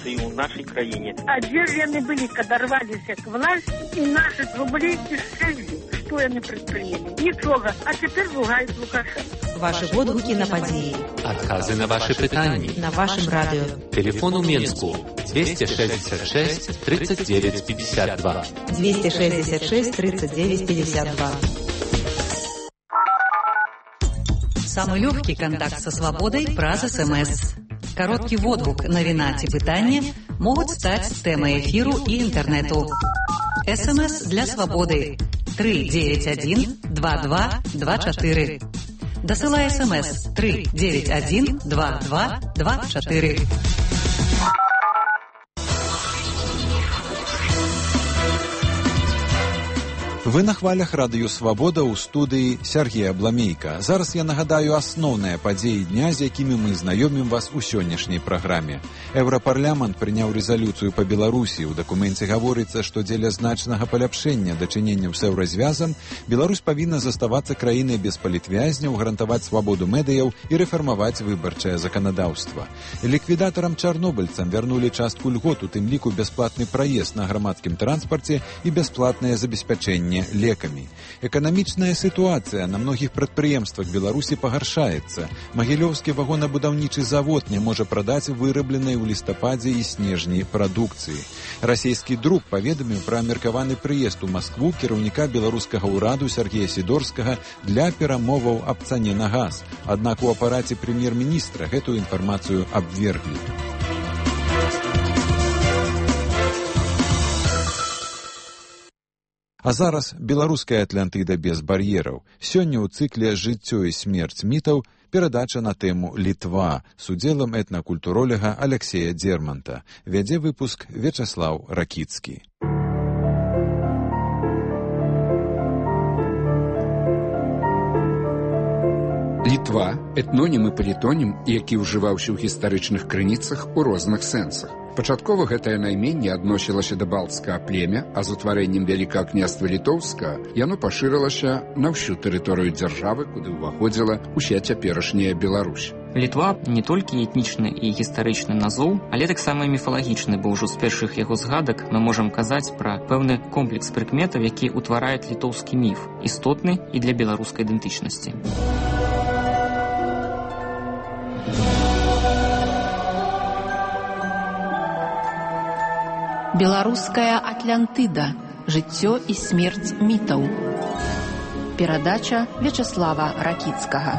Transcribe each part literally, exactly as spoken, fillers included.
рэвалюцыі ў нашай краіне. А дзе ж яны былі, калі рваліся к власці і наши рублейкі шчэльзі? Што яны прадпрынялі? Нічога. А цяпер ругаюць Лукашенко. Ваши водгукі на падзеі. Адказы на ваши пытанні. На вашым радыё. Телефон у Менску двести шестьдесят шесть тридцать девять пятьдесят два. двести шестьдесят шесть тридцать девять пятьдесят два. Самый легкий контакт со свободой праз СМС. Короткий водгук, навіна ці пытанне могуць стаць тэмай эфіру і інтэрнэту. СМС для свободы три девять один два два два четыре. Досылай СМС три девять один два два два четыре. Вы на хвалях радыё «Свабода» ў студыі Сергея Бламейка. Зараз я нагадаю асноўныя падзеі дня, з якімі мы знаёмім вас у сённяшняй праграме. Еўрапарламент прыняў рэзалюцыю па Беларусі. У дакуменце гаворыцца, што дзеля значнага паляпшэння дачыненняў з еўразвязам Беларусь павінна заставацца краінай без палітвязняў, гарантаваць свабоду медыяў і рэфармаваць выбарчае заканадаўства. Ліквідатарам чарнобыльцам вярнулі частку льгот, у тым ліку бясплатны праезд на грамадскім транспарце і бясплатнае забеспячэнне лекамі. Эканамічная сітуацыя на многіх прадпрыемствах Беларусі пагаршаецца. Магілёўскі вагонабудаўнічы завод не можа прадаць вырабленай у лістападзе і снежні прадукцыі. Расійскі друк паведаміў пра меркаваны прыезд у Маскву кіраўніка беларускага ўраду Сергея Сідорскага для перамоваў аб цане на газ. Аднак у апараце прэм'ер-міністра гэтую інфармацыю абверглі. А зараз беларуская Атлантыда без бар'ераў. Сёння ў цыкле «Жыццё і смерць мітаў» перадача на тэму «Літва» з удзелам этнакультуролага Алексея Дзерманта. Вядзе выпуск Вячаслаў Ракіцкі. Літва – этнонім і палітонім, які ўжываўся ў гістарычных крыніцах у розных сэнсах. Пачаткова гэтае найменне адносілася да балцкага племя, а з утварэннем Вялікага княства Літоўскага яно пашырылася на ўсю тэрыторыю дзяржавы, куды ўваходзіла ўся цяперашняя Беларусь. Літва не толькі этнічны і гістарычны назоў, але таксама і міфалагічны, бо ўжо з першых яго згадак мы можам казаць пра пэўны комплекс прыкметаў, які ўтварае літоўскі міф, істотны і для беларускай ідэнтычнасці. Беларуская Атлантыда. Жыццё і смерць мітаў. Перадача Вячаслава Ракіцкага.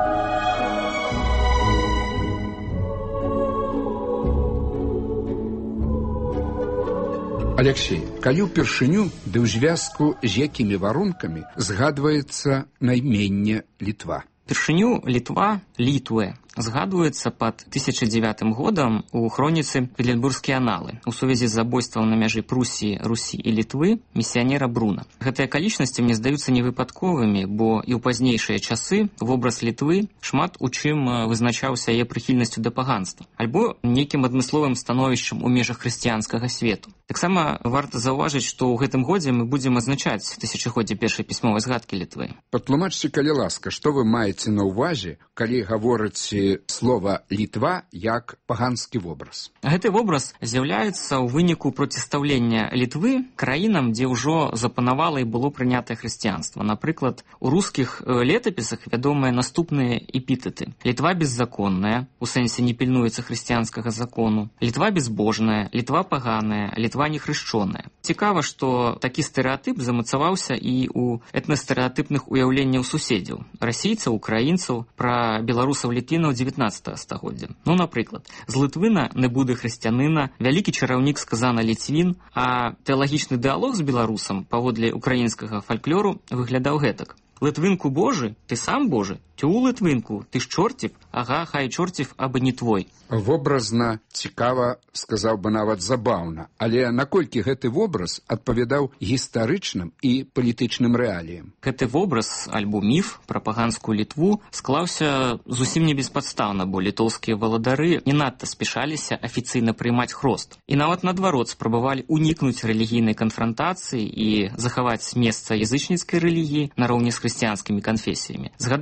Алексей, калі ўпершыню ды ў звязку з якімі варункамі згадваецца найменне Літва? Першыню Літва, Літуэ, згадваецца пад тысяча дзевятым годам у хроніцы «Петербургскія аналы» у сувязі з забойствам на мяжы Прусіі, Русі і Літвы місіянера Бруна. Гэтыя акалічнасці мне здаюцца невыпадковымі, бо і ў пазнейшыя часы вобраз Літвы шмат у чым вызначаўся яе прыхільнасцю да паганства, альбо нейкім адмысловым становішчам у межах хрысціянскага свету. Таксама варта заўважыць, што ў гэтым годзе мы будзем адзначаць тысячагоддзе першай пісьмовай згадкі Літвы. Патлумачце, калі ласка, што вы маеце на ўвазе, калі гаворыце слова «Літва» як паганскі вобраз? Гэты вобраз з'яўляецца ў выніку процістаўлення Літвы краінам, дзе ўжо запанавала і было прынятае хрысціянства. Напрыклад, у рускіх летапісах вядомыя наступныя эпітэты. Літва беззаконная, у сэнсе не пільнуецца хрысціянскага закону. Літва безбожная, Літва паганая, Літва нехрышчоная. Цікава, што такі стэрэатып замацаваўся і ў этнастэрэатыпных уяўленняў суседзяў, расійцаў, украінцаў, пра беларусаў-літвінаў дзевятнаццатага стагоддзя. Ну, напрыклад, з лытвына не буде хрысціянина, вялікі чараўнік сказана ліцвін, а тэалагічны дыалог з беларусам паводле украінскага фальклору выглядаў гэтак. Литвинку Божий, ти сам Божий? Тю, Литвинку, ти ж чортів? Ага, хай чортів, аби не твой. Вобразна, цікава, сказаў бы нават забаўна, але наколькі гэты вобраз адпавядаў гістарычным і палітычным рэаліям? Гэты вобраз, альбо міф пра паганскую Літву склаўся зусім не беспадстаўна, бо літоўскія валадары не надта спешаліся афіцыйна прыймаць хрост. І нават наадварот спрабавалі унікнуць рэлігійнай канфрантацыі і захаваць месца язычніцкай рэлігіі нароўні з хрысціянскімі канфесіямі. Згадаем тут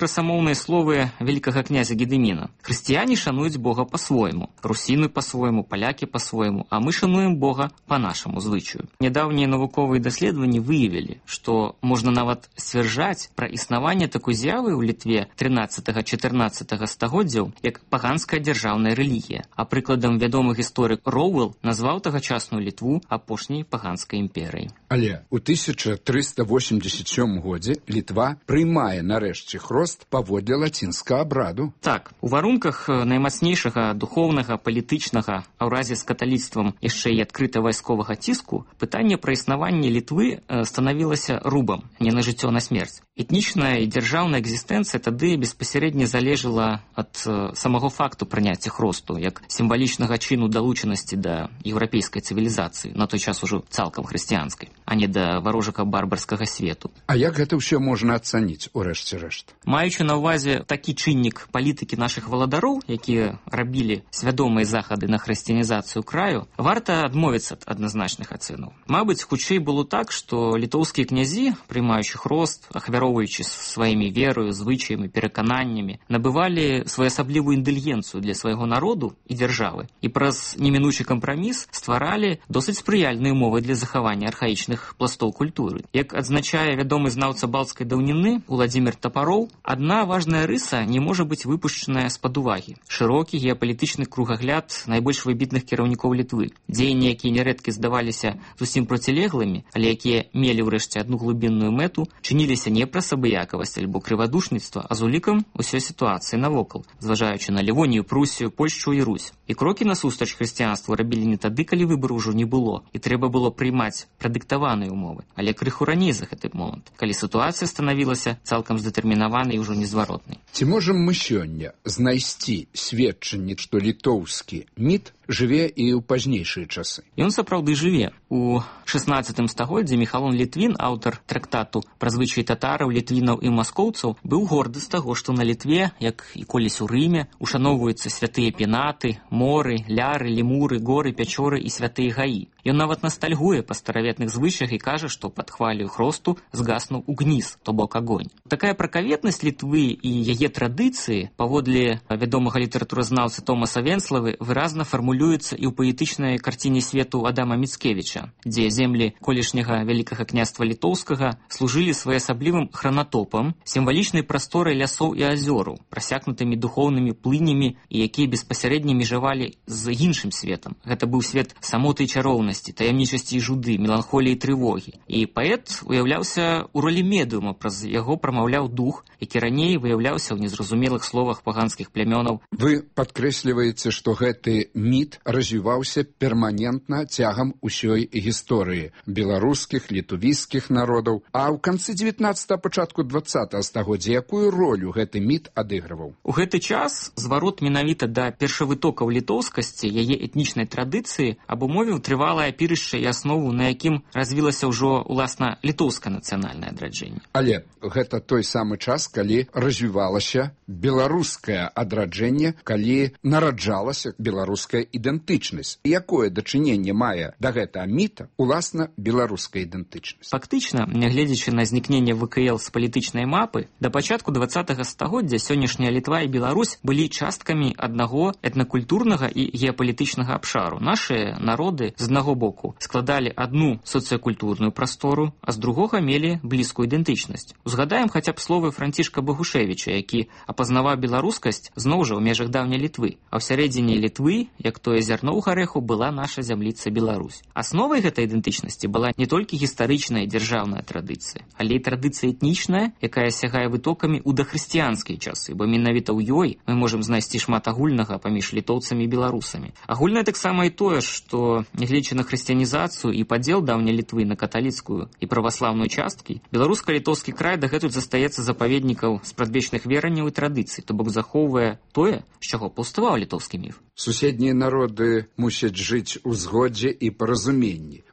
красамоўныя словы вялікага князя Гедыміна. Хрысціяне шануюць Бога па-свойму, русіны па-свойму, палякі па-свойму, а мы шануем Бога па нашаму звычаю. Нядаўнія навуковыя даследаванні выявілі, што можна нават сцвярджаць пра існаванне такой з'явы ў Літве трынаццатага-чатырнаццатага стагоддзяў, як паганская дзяржаўная рэлігія. А прыкладам вядомы гісторык Роуэлл назваў тагачасную Літву апошняй паганскай імперыяй. Але ў тысяча трыста восемьдесят сёмым годзе Літва прыймае нарэшце хрост паводле лацінскага абраду. Так, у варунках наймацнейшага духоўнага, палітычнага, а ў разе з каталіцтвам яшчэ і адкрыта вайсковага ціску, пытанне пра існаванне Літвы станавілася рубам, не на жыццё, на смерць. Этнічная і дзяржаўная экзістэнцыя тады беспасярэдне залежала ад самого факту прыняцця хросту, як сімвалічнага чыну далучанасці да еўрапейскай цывілізацыі, на той час ужо цалкам хрысціянскай, а не да варожага барбарскага свету. А як гэта ўсё можна ацаніць у рэшце рэшт? Маючы на ўвазе такі чыннік палітыкі нашых валадароў, якія рабілі свядомыя захады на хрысціянізацыю краю, варта адмовіцца ад адназначных ацэнаў. Мабыць, хутчэй было так, што літоўскія князі, прымаючы хрост, ахвяроўваючы сваімі верою, звычаямі, перакананнямі, набывалі своеасаблівую інтэлігенцыю для свайго народу і дзяржавы і праз немінучы кампраміс стваралі досыць спрыяльныя умовы для захавання архаічных пластоў культуры. Як адзначае вядомы знаўца балцкай даўніны Уладзімір Тапароў, адна важная рыса не можа быць выпушчаная з-пад увагі. Шырокі геапалітычны кругагляд найбольш выбітных кіраўнікоў Літвы. Дзеянні, якія нярэдкі здаваліся зусім процілеглымі, але якія мелі ўрэшце адну глыбінную мэту, чыніліся не праз абыякавасць альбо крывадушніцтва, а з улікам усёй сітуацыі навокал, зважаючы на Лівонію, Прусію, Польшчу і Русь. І крокі насустрач хрысціянству рабілі не тады, калі выбару ўжо не было, і трэба было прыймаць прадыктаваныя умовы, але крыху раней за гэты момант, калі сітуацыя станавілася цалкам здэтэрмінаванай і ўжо незваротнай. Ці можам мы сёння знайсці сведчанне, што літоўскі міт жыве і ў пазнейшыя часы? Ён сапраўды жыве. У шаснаццатым стагоддзі Міхалон Літвін, аўтар трактату пра звычаі татараў, літвінаў і маскоўцаў, быў горды з таго, што на Літве, як і колісь у Рыме, ушаноўваюцца святыя пенаты, моры, ляры, лемуры, горы, пячоры і святыя гаі. Ён нават настальгуе па стараветных звычаях і кажа, што пад хваляю хросту згаснуў угніз, то бок агонь. Такая пракаветнасць Літвы і яе традыцыі, паводле вядомага літаратуразнаўцы Томаса Венславы, выразна фармулюецца і ў паэтычнай карціне свету Адама Міцкевіча, дзе землі колішняга вялікага княства літоўскага служылі своеасаблівым хранатопам, сімвалічнай прасторай лясоў і азёраў, прасякнутымі духоўнымі плынямі і якія беспасярэдне межавалі з іншым светам. Гэта быў свет самоты і чароўнасці, таямнічасці і жуды, меланхоліі і трывогі. І паэт уяўляўся ў ролі медыума, праз яго прамаўляў дух, які раней выяўляўся ў незразумелых словах паганскіх плямёнаў. Вы падкрэсліваеце, што гэты міт развіваўся перманентна цягам усёй гісторыі беларускіх, літувійскіх народаў. А ў канцы дзевятнаццатага, пачатку дваццатага стагоддзя якую ролю гэты міт адыгрываў? У гэты час зварот менавіта да першавытокаў літоўскасці, яе этнічнай традыцыі абумовіў трывалае апірышча і аснову, на якім развілася ўжо уласна літоўскае нацыянальнае адраджэнне. Але гэта той самы час, калі развівалася беларускае адраджэнне, калі нараджалася беларуская ідэнтычнасць. Якое дачыненне мае да гэтага міта уласна беларуская ідэнтычнасць? Фактычна, нягледзячы на знікненне вэ ка эл з палітычнай мапы, да пачатку дваццатага стагоддзя сённяшняя Літва і Беларусь былі часткамі аднаго этнакультурнага і геапалітычнага абшару. Нашыя народы з аднаго боку складалі адну сацыякультурную прастору, а з другога мелі блізкую ідэнтычнасць. Узгадаем хаця б словы Францішка Багушевіча, які апазнаваў беларускасць зноў жа ў межах даўняй Літвы. А ў сярэдзіне Літвы, як тое зярно ў гарэху, была наша зямліца Беларусь. Асновай гэтай ідэнтычнасці была не толькі гістарычная дзяржаўная традыцыя, але і традыцыя этнічная, якая сягае вытокамі ў дахрысціянскія часы, бо менавіта ў ёй мы можам знайсці шмат агульнага паміж літоўцамі і беларусамі. Агульнае таксама і тое, што, нягледзячы на хрысціянізацыю і падзел даўняй Літвы на каталіцкую і праваслаўную часткі, беларуска-літоўскі край дагэтуль застаецца запаведнікаў спрадвечных веранняў і традыцый, то бок захоўвае тое, з чаго паўставаў літоўскі міф. Суседнія народы мусяць жыць у згодзе і паразуменні.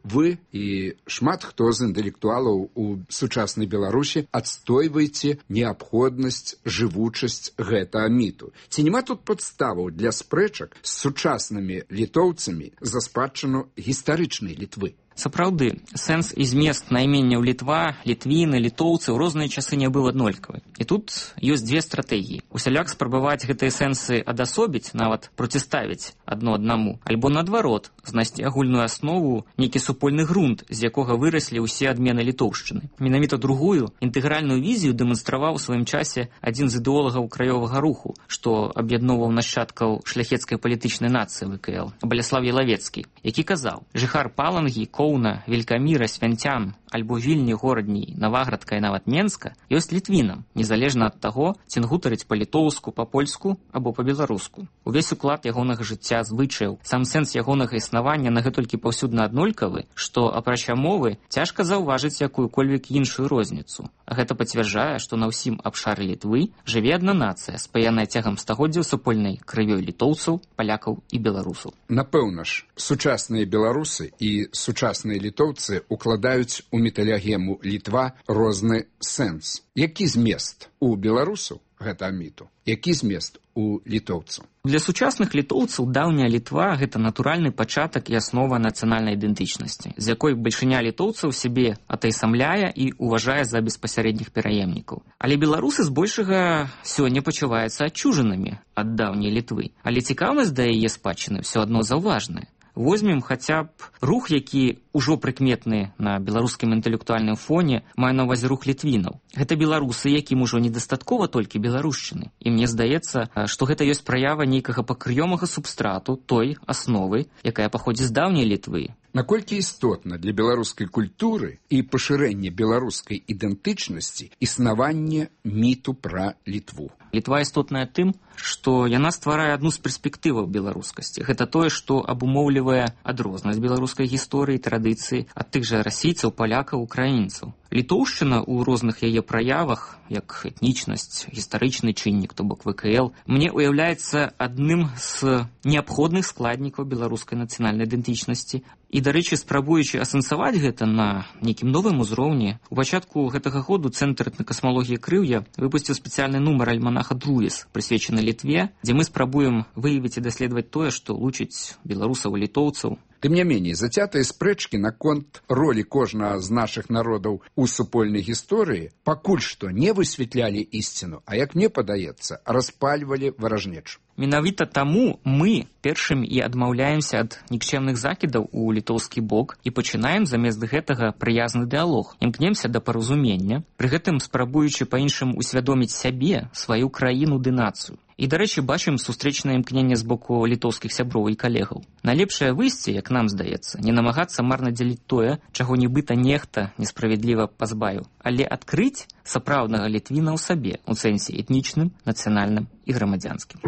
вы і шмат хто з інтэлектуалаў у сучаснай Беларусі адстойваеце неабходнасць, жывучасць гэтага міту. Ці няма тут падставаў для спрэчак з сучаснымі літоўцамі за спадчыну гістарычнай Літвы? Сапраўды, сэнс і змест найменняў Літва, літвіны, літоўцы ў розныя часы не быў аднолькавы. І тут ёсць дзве стратэгіі. Усяляк спрабаваць гэтыя сэнсы адасобіць, нават проціставіць адно аднаму, альбо наадварот, знайсці агульную аснову, нейкі супольны грунт, з якога выраслі ўсе адмены літоўшчыны. Менавіта другую, інтэгральную візію дэманстраваў у сваім часе адзін з ідэолагаў краёвага руху, што аб'ядноўваў нашчадкаў шляхецкай палітычнай нацыі вэ ка эл, Баляслав Ялавецкі, які казаў: «Жыхар Палангі, Коўна, Велькаміра, Свянцян, альбо Вільні, Горадні, Наваградка і нават Менска ёсць літвінам, незалежна ад таго, ці гутарыць па-літоўску, па-польску або па-беларуску. Увесь уклад ягонага жыцця, звычаяў, сам сэнс ягонага існавання нагэтолькі паўсюдна аднолькавы, што, апрача мовы, цяжка заўважыць якую-кольвек іншую розніцу. А гэта пацвярджае, што на ўсім абшары Літвы жыве адна нацыя, спаяная цягам стагоддзяў супольнай крывёй літоўцаў, палякаў і беларусаў. Напэўна ж, сучасныя беларусы і сучасныя літоўцы укладаюць у міталегему Літва розны сэнс. Які змест у беларусаў гэта міту? Які змест у літоўцаў? Для сучасных літоўцаў даўняя Літва – гэта натуральны пачатак і аснова нацыянальнай ідэнтычнасці, з якой бальшыня літоўцаў сябе атайсамляе і уважае за беспасярэдніх пераемнікаў. Але беларусы збольшага сёння пачуваюцца адчужанымі ад даўняй Літвы. Але цікаўнасць да яе спадчыны ўсё адно заўважная. Возьмем хаця б рух, які ўжо прыкметны на беларускім інтэлектуальным фоне, мае на ўвазе рух літвінаў. Гэта беларусы, якім ужо недастаткова толькі беларушчыны. І мне здаецца, што гэта ёсць праява нейкага пакрыёмага субстрату той асновы, якая паходзіць з даўняй Літвы. Наколькі істотна для беларускай культуры і пашырэння беларускай ідэнтычнасці існаванне міту пра Літву? Літва істотная тым, што яна стварае адну з перспектываў беларускасці. Гэта тое, што абумоўлівае адрознасць беларускай гісторыі, традыцыі ад тых жа расійцаў, палякаў, украінцаў. Літоўшчына ў розных яе праявах, як этнічнасць, гістарычны чыннік, то бок вэ ка эл, мне уяўляецца адным з неабходных складнікаў беларускай нацыянальнай ідэнтычнасці. І, дарэчы, спрабуючы асэнсаваць гэта на нейкім новым узроўні, у пачатку гэтага году Цэнтр этнакасмалогіі Крыўя выпусціў спецыяльны нумар альманаха «Друес», прысвечаны Літве, дзе мы спрабуем выявіць і даследаваць тое, што лучыць беларусаў і літоўцаў. Тым не меней, зацятыя спрэчкі наконт ролі кожнага з нашых народаў у супольнай гісторыі пакуль што не высвятлялі ісціну, а, як мне падаецца, распальвалі варажнечу. Менавіта таму мы першым і адмаўляемся ад нікчэмных закідаў у літоўскі бок і пачынаем замест гэтага прыязны дыалог. Імкнемся да паразумення, пры гэтым спрабуючы па-іншаму усвядоміць сябе, сваю краіну ды нацыю. І, дарэчы, бачым сустрэчнае імкненне з боку літоўскіх сяброў і калегаў. Найлепшае выйсце, як нам здаецца, не намагацца марна дзяліць тое, чаго нібыта нехта несправядліва пазбавіў, але адкрыць сапраўднага літвіна ў сабе, у сэнсе этнічным, нацыянальным і грамадзянскім.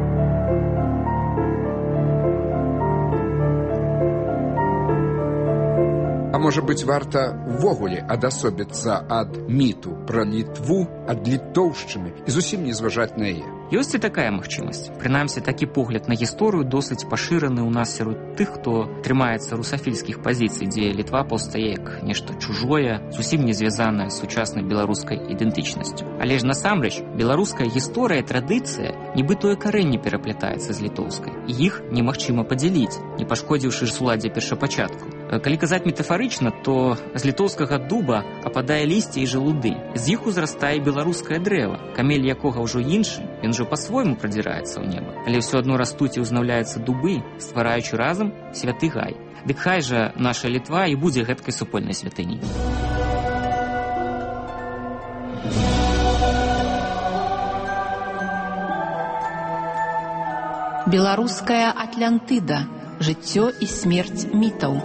А можа быць, варта ўвогуле адасобіцца ад міту пра Літву, ад літоўшчыны і зусім не зважаць на яе? Ёсць і такая магчымасць. Прынамсі, такі погляд на гісторыю досыць пашыраны ў нас сярод тых, хто трымаецца русафільскіх пазіцый, дзе Літва паўстае як нешта чужое, зусім не звязанае з сучаснай беларускай ідэнтычнасцю. Але ж насамрэч, беларуская гісторыя і традыцыя нібы тое карэнне пераплятаецца з літоўскай. І іх немагчыма падзяліць, не пашкодзіўшы ж суладдзе першапачатку. Калі казаць метафарычна, то з літоўскага дуба ападае лісце і жалуды. З іх узрастае беларускае дрэва, камель якога ўжо іншы, ён ужо па-свойму прадзіраецца ў неба. Але ўсё адно растуць і ўзнаўляюцца дубы, ствараючы разам святы гай. Дык хай жа наша Літва і будзе гэткай супольнай святыняй. Беларуская Атлантыда. Жыццё і смерць мітаў.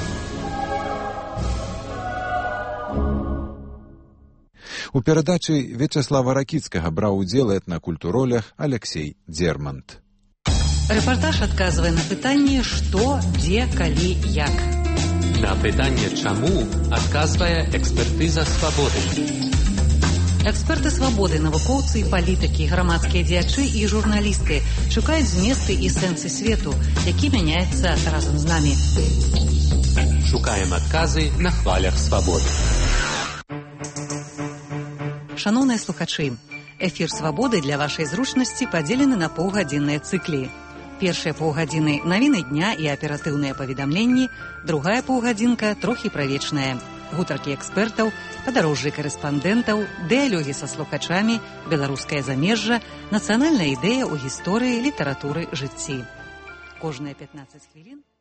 У перадачы Вячаслава Ракіцкага браў удзел у этнакультуролях Алексей Дзермант. Рэпартаж адказвае на пытанне «Што, дзе, калі, як». На пытанне «Чаму» адказвае экспертыза «Свабоды». Эксперты «Свабоды», навукоўцы і палітыкі, грамадскія дзеячы і журналісты шукаюць зместы і сэнсы свету, які мяняецца разам з намі. Шукаем адказы на хвалях свабоды. Шановныя слухачы, эфір «Свабоды» для вашай зручнасці падзелены на паўгадзінныя цыклі. Першыя паўгадзіны – навіны дня і аператыўныя паведамленні, другая паўгадзінка – трохі правечная. Гутаркі экспертаў, падарожжы карэспандэнтаў, дыялогі са слухачамі, беларускае замежжа, нацыянальная ідэя ў гісторыі, літаратуры, жыцці. Кожныя пятнаццаць хвілін